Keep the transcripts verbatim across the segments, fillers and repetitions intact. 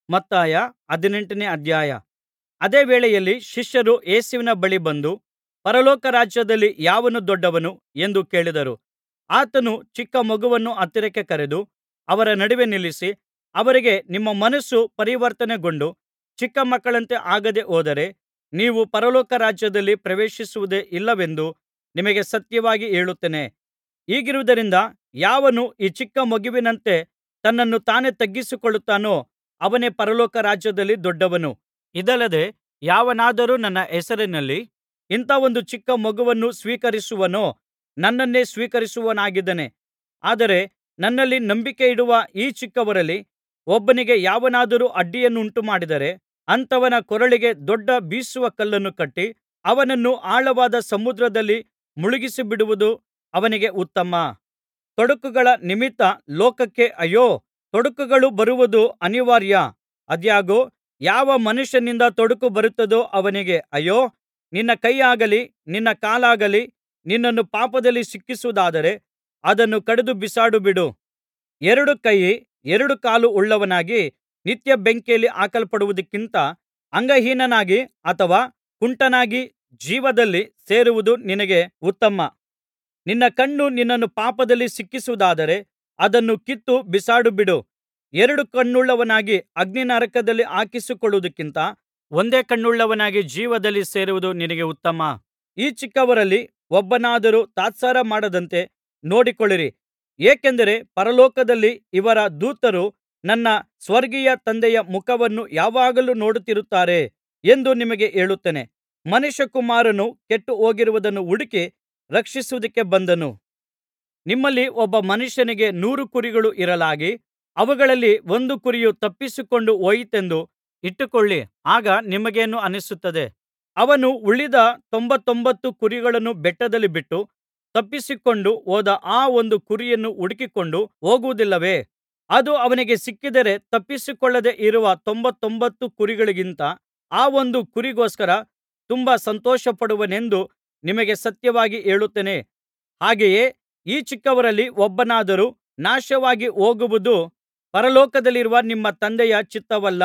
ಮತ್ತಾಯ ಹದಿನೆಂಟನೇ ಅಧ್ಯಾಯ. ಅದೇ ವೇಳೆಯಲ್ಲಿ ಶಿಷ್ಯರು ಯೇಸುವಿನ ಬಳಿ ಬಂದು, ಪರಲೋಕ ರಾಜ್ಯದಲ್ಲಿ ಯಾವನು ದೊಡ್ಡವನು ಎಂದು ಕೇಳಿದರು. ಆತನು ಚಿಕ್ಕ ಮಗುವನ್ನು ಹತ್ತಿರಕ್ಕೆ ಕರೆದು ಅವರ ನಡುವೆ ನಿಲ್ಲಿಸಿ ಅವರಿಗೆ, ನಿಮ್ಮ ಮನಸ್ಸು ಪರಿವರ್ತನೆಗೊಂಡು ಚಿಕ್ಕ ಮಕ್ಕಳಂತೆ ಆಗದೆ ಹೋದರೆ ನೀವು ಪರಲೋಕ ರಾಜ್ಯದಲ್ಲಿ ಪ್ರವೇಶಿಸುವುದೇ ಇಲ್ಲವೆಂದು ನಿಮಗೆ ಸತ್ಯವಾಗಿ ಹೇಳುತ್ತೇನೆ. ಹೀಗಿರುವುದರಿಂದ ಯಾವನು ಈ ಚಿಕ್ಕ ಮಗುವಿನಂತೆ ತನ್ನನ್ನು ತಾನೇ ತಗ್ಗಿಸಿಕೊಳ್ಳುತ್ತಾನೋ ಅವನೇ ಪರಲೋಕ ರಾಜ್ಯದಲ್ಲಿ ದೊಡ್ಡವನು. ಇದಲ್ಲದೆ ಯಾವನಾದರೂ ನನ್ನ ಹೆಸರಿನಲ್ಲಿ ಇಂಥ ಒಂದು ಚಿಕ್ಕ ಮಗುವನ್ನು ಸ್ವೀಕರಿಸುವನೋ ನನ್ನನ್ನೇ ಸ್ವೀಕರಿಸುವವನಾಗಿದ್ದಾನೆ. ಆದರೆ ನನ್ನಲ್ಲಿ ನಂಬಿಕೆಯಿಡುವ ಈ ಚಿಕ್ಕವರಲ್ಲಿ ಒಬ್ಬನಿಗೆ ಯಾವನಾದರೂ ಅಡ್ಡಿಯನ್ನುಂಟುಮಾಡಿದರೆ ಅಂಥವನ ಕೊರಳಿಗೆ ದೊಡ್ಡ ಬೀಸುವ ಕಲ್ಲನ್ನು ಕಟ್ಟಿ ಅವನನ್ನು ಆಳವಾದ ಸಮುದ್ರದಲ್ಲಿ ಮುಳುಗಿಸಿಬಿಡುವುದು ಅವನಿಗೆ ಉತ್ತಮ. ತೊಡಕುಗಳ ನಿಮಿತ್ತ ಲೋಕಕ್ಕೆ ಅಯ್ಯೋ, ತೊಡಕುಗಳು ಬರುವುದು ಅನಿವಾರ್ಯ. ಆದಾಗ್ಯೂ ಯಾವ ಮನುಷ್ಯನಿಂದ ತೊಡಕು ಬರುತ್ತದೋ ಅವನಿಗೆ ಅಯ್ಯೋ. ನಿನ್ನ ಕೈಯಾಗಲಿ ನಿನ್ನ ಕಾಲಾಗಲಿ ನಿನ್ನನ್ನು ಪಾಪದಲ್ಲಿ ಸಿಕ್ಕಿಸುವುದಾದರೆ ಅದನ್ನು ಕಡಿದು ಬಿಸಾಡಿಬಿಡು. ಎರಡು ಕೈ ಎರಡು ಕಾಲು ಉಳ್ಳವನಾಗಿ ನಿತ್ಯ ಬೆಂಕಿಯಲ್ಲಿ ಹಾಕಲ್ಪಡುವುದಕ್ಕಿಂತ ಅಂಗಹೀನನಾಗಿ ಅಥವಾ ಕುಂಟನಾಗಿ ಜೀವದಲ್ಲಿ ಸೇರುವುದು ನಿನಗೆ ಉತ್ತಮ. ನಿನ್ನ ಕಣ್ಣು ನಿನ್ನನ್ನು ಪಾಪದಲ್ಲಿ ಸಿಕ್ಕಿಸುವುದಾದರೆ ಅದನ್ನು ಕಿತ್ತು ಬಿಸಾಡಿಬಿಡು. ಎರಡು ಕಣ್ಣುಳ್ಳವನಾಗಿ ಅಗ್ನಿನರಕದಲ್ಲಿ ಹಾಕಿಸಿಕೊಳ್ಳುವುದಕ್ಕಿಂತ ಒಂದೇ ಕಣ್ಣುಳ್ಳವನಾಗಿ ಜೀವದಲ್ಲಿ ಸೇರುವುದು ನಿನಗೆ ಉತ್ತಮ. ಈ ಚಿಕ್ಕವರಲ್ಲಿ ಒಬ್ಬನಾದರೂ ತಾತ್ಸಾರ ಮಾಡದಂತೆ ನೋಡಿಕೊಳ್ಳಿರಿ. ಏಕೆಂದರೆ ಪರಲೋಕದಲ್ಲಿ ಇವರ ದೂತರು ನನ್ನ ಸ್ವರ್ಗೀಯ ತಂದೆಯ ಮುಖವನ್ನು ಯಾವಾಗಲೂ ನೋಡುತ್ತಿರುತ್ತಾರೆ ಎಂದು ನಿಮಗೆ ಹೇಳುತ್ತೇನೆ. ಮನುಷ್ಯಕುಮಾರನು ಕೆಟ್ಟು ಹೋಗಿರುವುದನ್ನು ಹುಡುಕಿ ರಕ್ಷಿಸುವುದಕ್ಕೆ ಬಂದನು. ನಿಮ್ಮಲ್ಲಿ ಒಬ್ಬ ಮನುಷ್ಯನಿಗೆ ನೂರು ಕುರಿಗಳು ಇರಲಾಗಿ ಅವುಗಳಲ್ಲಿ ಒಂದು ಕುರಿಯು ತಪ್ಪಿಸಿಕೊಂಡು ಹೋಯಿತೆಂದು ಇಟ್ಟುಕೊಳ್ಳಿ. ಆಗ ನಿಮಗೇನು ಅನ್ನಿಸುತ್ತದೆ? ಅವನು ಉಳಿದ ತೊಂಬತ್ತೊಂಬತ್ತು ಕುರಿಗಳನ್ನು ಬೆಟ್ಟದಲ್ಲಿ ಬಿಟ್ಟು ತಪ್ಪಿಸಿಕೊಂಡು ಹೋದ ಆ ಒಂದು ಕುರಿಯನ್ನು ಹುಡುಕಿಕೊಂಡು ಹೋಗುವುದಿಲ್ಲವೇ? ಅದು ಅವನಿಗೆ ಸಿಕ್ಕಿದರೆ ತಪ್ಪಿಸಿಕೊಳ್ಳದೆ ಇರುವ ತೊಂಬತ್ತೊಂಬತ್ತು ಕುರಿಗಳಿಗಿಂತ ಆ ಒಂದು ಕುರಿಗೋಸ್ಕರ ತುಂಬಾ ಸಂತೋಷಪಡುವನೆಂದು ನಿಮಗೆ ಸತ್ಯವಾಗಿ ಹೇಳುತ್ತೇನೆ. ಹಾಗೆಯೇ ಈ ಚಿಕ್ಕವರಲ್ಲಿ ಒಬ್ಬನಾದರೂ ನಾಶವಾಗಿ ಹೋಗುವುದು ಪರಲೋಕದಲ್ಲಿರುವ ನಿಮ್ಮ ತಂದೆಯ ಚಿತ್ತವಲ್ಲ.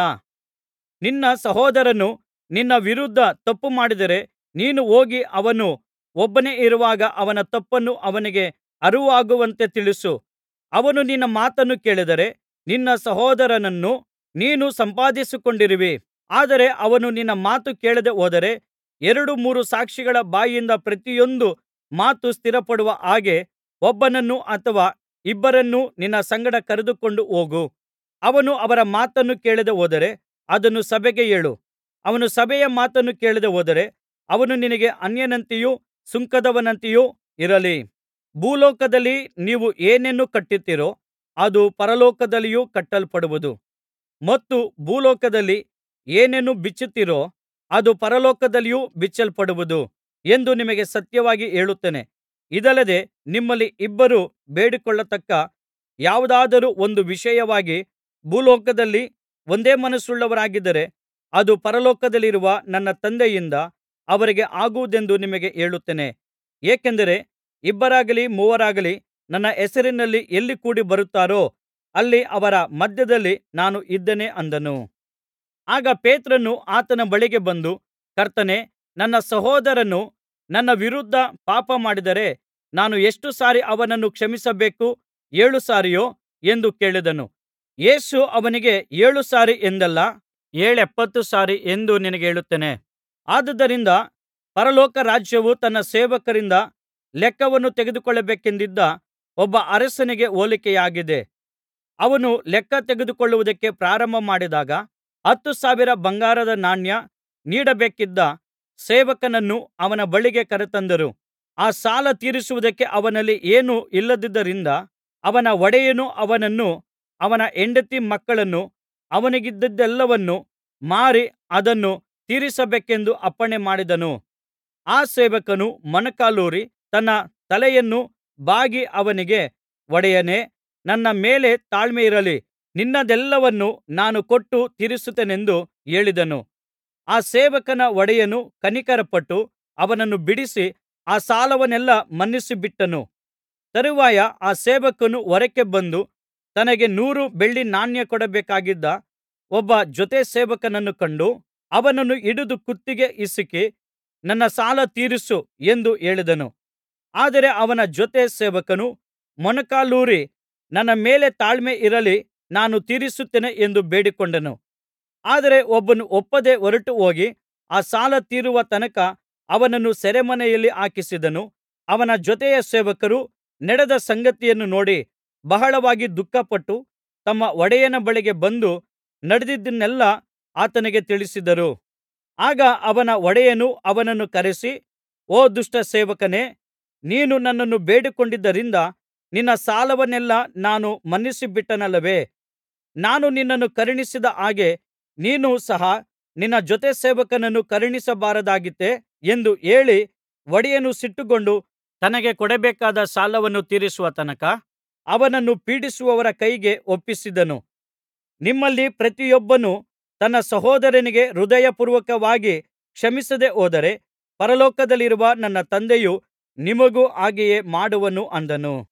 ನಿನ್ನ ಸಹೋದರನು ನಿನ್ನ ವಿರುದ್ಧ ತಪ್ಪು ಮಾಡಿದರೆ ನೀನು ಹೋಗಿ ಅವನು ಒಬ್ಬನೇ ಇರುವಾಗ ಅವನ ತಪ್ಪನ್ನು ಅವನಿಗೆ ಅರಿವಾಗುವಂತೆ ತಿಳಿಸು. ಅವನು ನಿನ್ನ ಮಾತನ್ನು ಕೇಳಿದರೆ ನಿನ್ನ ಸಹೋದರನನ್ನು ನೀನು ಸಂಪಾದಿಸಿಕೊಂಡಿರುವಿ. ಆದರೆ ಅವನು ನಿನ್ನ ಮಾತು ಕೇಳದೆ ಹೋದರೆ ಎರಡು ಮೂರು ಸಾಕ್ಷಿಗಳ ಬಾಯಿಂದ ಪ್ರತಿಯೊಂದು ಮಾತು ಸ್ಥಿರಪಡುವ ಹಾಗೆ ಒಬ್ಬನನ್ನು ಅಥವಾ ಇಬ್ಬರನ್ನು ನಿನ್ನ ಸಂಗಡ ಕರೆದುಕೊಂಡು ಹೋಗು. ಅವನು ಅವರ ಮಾತನ್ನು ಕೇಳದೆ ಹೋದರೆ ಅದನ್ನು ಸಭೆಗೆ ಹೇಳು. ಅವನು ಸಭೆಯ ಮಾತನ್ನು ಕೇಳದೆ ಹೋದರೆ ಅವನು ನಿನಗೆ ಅನ್ಯನಂತೆಯೂ ಸುಂಕದವನಂತೆಯೂ ಇರಲಿ. ಭೂಲೋಕದಲ್ಲಿ ನೀವು ಏನೇನು ಕಟ್ಟುತ್ತೀರೋ ಅದು ಪರಲೋಕದಲ್ಲಿಯೂ ಕಟ್ಟಲ್ಪಡುವುದು, ಮತ್ತು ಭೂಲೋಕದಲ್ಲಿ ಏನೇನು ಬಿಚ್ಚುತ್ತೀರೋ ಅದು ಪರಲೋಕದಲ್ಲಿಯೂ ಬಿಚ್ಚಲ್ಪಡುವುದು ಎಂದು ನಿಮಗೆ ಸತ್ಯವಾಗಿ ಹೇಳುತ್ತೇನೆ. ಇದಲ್ಲದೆ ನಿಮ್ಮಲ್ಲಿ ಇಬ್ಬರು ಬೇಡಿಕೊಳ್ಳತಕ್ಕ ಯಾವುದಾದರೂ ಒಂದು ವಿಷಯವಾಗಿ ಭೂಲೋಕದಲ್ಲಿ ಒಂದೇ ಮನಸ್ಸುಳ್ಳವರಾಗಿದ್ದರೆ ಅದು ಪರಲೋಕದಲ್ಲಿರುವ ನನ್ನ ತಂದೆಯಿಂದ ಅವರಿಗೆ ಆಗುವುದೆಂದು ನಿಮಗೆ ಹೇಳುತ್ತೇನೆ. ಏಕೆಂದರೆ ಇಬ್ಬರಾಗಲಿ ಮೂವರಾಗಲಿ ನನ್ನ ಹೆಸರಿನಲ್ಲಿ ಎಲ್ಲಿ ಕೂಡಿ ಬರುತ್ತಾರೋ ಅಲ್ಲಿ ಅವರ ಮಧ್ಯದಲ್ಲಿ ನಾನು ಇದ್ದೇನೆ ಅಂದನು. ಆಗ ಪೇತ್ರನು ಆತನ ಬಳಿಗೆ ಬಂದು, ಕರ್ತನೇ, ನನ್ನ ಸಹೋದರನು ನನ್ನ ವಿರುದ್ಧ ಪಾಪ ಮಾಡಿದರೆ ನಾನು ಎಷ್ಟು ಸಾರಿ ಅವನನ್ನು ಕ್ಷಮಿಸಬೇಕು? ಏಳು ಸಾರಿಯೋ ಎಂದು ಕೇಳಿದನು. ಯೇಸು ಅವನಿಗೆ, ಏಳು ಸಾರಿ ಎಂದಲ್ಲ, ಏಳೆಪ್ಪತ್ತು ಸಾರಿ ಎಂದು ನಿನಗೆ ಹೇಳುತ್ತೇನೆ. ಆದುದರಿಂದ ಪರಲೋಕ ರಾಜ್ಯವು ತನ್ನ ಸೇವಕರಿಂದ ಲೆಕ್ಕವನ್ನು ತೆಗೆದುಕೊಳ್ಳಬೇಕೆಂದಿದ್ದ ಒಬ್ಬ ಅರಸನಿಗೆ ಹೋಲಿಕೆಯಾಗಿದೆ. ಅವನು ಲೆಕ್ಕ ತೆಗೆದುಕೊಳ್ಳುವುದಕ್ಕೆ ಪ್ರಾರಂಭ ಮಾಡಿದಾಗ ಹತ್ತು ಸಾವಿರ ಬಂಗಾರದ ನಾಣ್ಯ ನೀಡಬೇಕಿದ್ದ ಸೇವಕನನ್ನು ಅವನ ಬಳಿಗೆ ಕರೆತಂದರು. ಆ ಸಾಲ ತೀರಿಸುವುದಕ್ಕೆ ಅವನಲ್ಲಿ ಏನೂ ಇಲ್ಲದುದರಿಂದ ಅವನ ಒಡೆಯನು ಅವನನ್ನೂ ಅವನ ಹೆಂಡತಿ ಮಕ್ಕಳನ್ನೂ ಅವನಿಗಿದ್ದದ್ದೆಲ್ಲವನ್ನೂ ಮಾರಿ ಅದನ್ನು ತೀರಿಸಬೇಕೆಂದು ಅಪ್ಪಣೆ ಮಾಡಿದನು. ಆ ಸೇವಕನು ಮೊಣಕಾಲೂರಿ ತನ್ನ ತಲೆಯನ್ನು ಬಾಗಿ ಅವನಿಗೆ, ಒಡೆಯನೇ, ನನ್ನ ಮೇಲೆ ತಾಳ್ಮೆಯಿರಲಿ, ನಿನ್ನದೆಲ್ಲವನ್ನೂ ನಾನು ಕೊಟ್ಟು ತೀರಿಸುತ್ತೇನೆಂದು ಹೇಳಿದನು. ಆ ಸೇವಕನ ಒಡೆಯನು ಕನಿಕರಪಟ್ಟು ಅವನನ್ನು ಬಿಡಿಸಿ ಆ ಸಾಲವನ್ನೆಲ್ಲಾ ಮನ್ನಿಸಿಬಿಟ್ಟನು. ತರುವಾಯ ಆ ಸೇವಕನು ಹೊರಕ್ಕೆ ಬಂದು ತನಗೆ ನೂರು ಬೆಳ್ಳಿ ನಾಣ್ಯ ಕೊಡಬೇಕಾಗಿದ್ದ ಒಬ್ಬ ಜೊತೆ ಸೇವಕನನ್ನು ಕಂಡು ಅವನನ್ನು ಹಿಡಿದು ಕುತ್ತಿಗೆ ಹಿಸುಕಿ ನನ್ನ ಸಾಲ ತೀರಿಸು ಎಂದು ಹೇಳಿದನು. ಆದರೆ ಅವನ ಜೊತೆ ಸೇವಕನು ಮೊಣಕಾಲೂರಿ ನನ್ನ ಮೇಲೆ ತಾಳ್ಮೆ ಇರಲಿ, ನಾನು ತೀರಿಸುತ್ತೇನೆ ಎಂದು ಬೇಡಿಕೊಂಡನು. ಆದರೆ ಒಬ್ಬನು ಒಪ್ಪದೆ ಹೊರಟುಹೋಗಿ ಆ ಸಾಲ ತೀರುವ ತನಕ ಅವನನ್ನು ಸೆರೆಮನೆಯಲ್ಲಿ ಹಾಕಿಸಿದನು. ಅವನ ಜೊತೆಯ ಸೇವಕರು ನಡೆದ ಸಂಗತಿಯನ್ನು ನೋಡಿ ಬಹಳವಾಗಿ ದುಃಖಪಟ್ಟು ತಮ್ಮ ಒಡೆಯನ ಬಳಿಗೆ ಬಂದು ನಡೆದದ್ದನ್ನೆಲ್ಲಾ ಆತನಿಗೆ ತಿಳಿಸಿದರು. ಆಗ ಅವನ ಒಡೆಯನು ಅವನನ್ನು ಕರೆಸಿ, ಓ ದುಷ್ಟ ಸೇವಕನೇ, ನೀನು ನನ್ನನ್ನು ಬೇಡಿಕೊಂಡದ್ದರಿಂದ ನಿನ್ನ ಸಾಲವನ್ನೆಲ್ಲಾ ನಾನು ಮನ್ನಿಸಿಬಿಟ್ಟೆನಲ್ಲವೇ? ನಾನು ನಿನ್ನನ್ನು ಕರುಣಿಸಿದ ಹಾಗೆ ನೀನು ಸಹ ನಿನ್ನ ಜೊತೆ ಸೇವಕನನ್ನು ಕರುಣಿಸಬಾರದಾಗಿತ್ತೇ ಎಂದು ಹೇಳಿ, ಒಡೆಯನು ಸಿಟ್ಟುಗೊಂಡು ತನಗೆ ಕೊಡಬೇಕಾದ ಸಾಲವನ್ನು ತೀರಿಸುವ ತನಕ ಅವನನ್ನು ಪೀಡಿಸುವವರ ಕೈಗೆ ಒಪ್ಪಿಸಿದನು. ನಿಮ್ಮಲ್ಲಿ ಪ್ರತಿಯೊಬ್ಬನು ತನ್ನ ಸಹೋದರನಿಗೆ ಹೃದಯಪೂರ್ವಕವಾಗಿ ಕ್ಷಮಿಸದೆ ಹೋದರೆ ಪರಲೋಕದಲ್ಲಿರುವ ನನ್ನ ತಂದೆಯು ನಿಮಗೂ ಹಾಗೆಯೇ ಮಾಡುವನು ಅಂದನು.